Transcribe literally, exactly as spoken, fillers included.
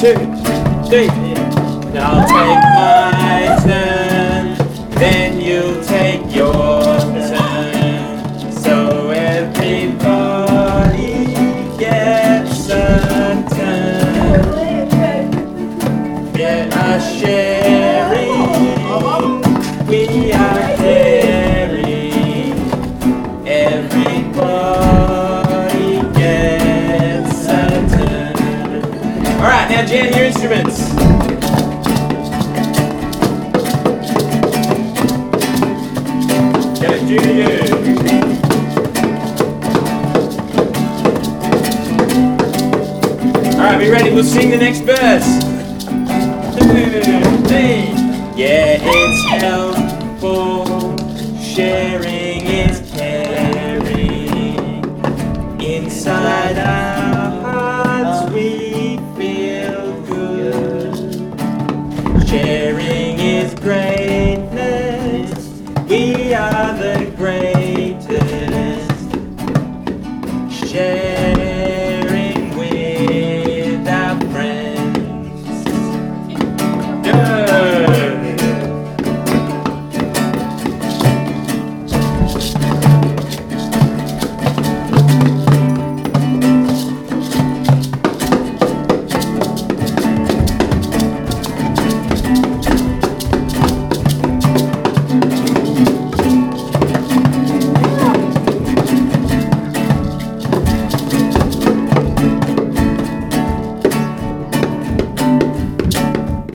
two, three. I'll take my turn, then you'll take your turn. So everybody gets a turn. Get a sharing, we are caring. Everybody gets a turn. Alright, now jam your instruments. Get it, do you? Alright, we ready? We'll sing the next verse. Three. Yeah, it's helpful. Sharing is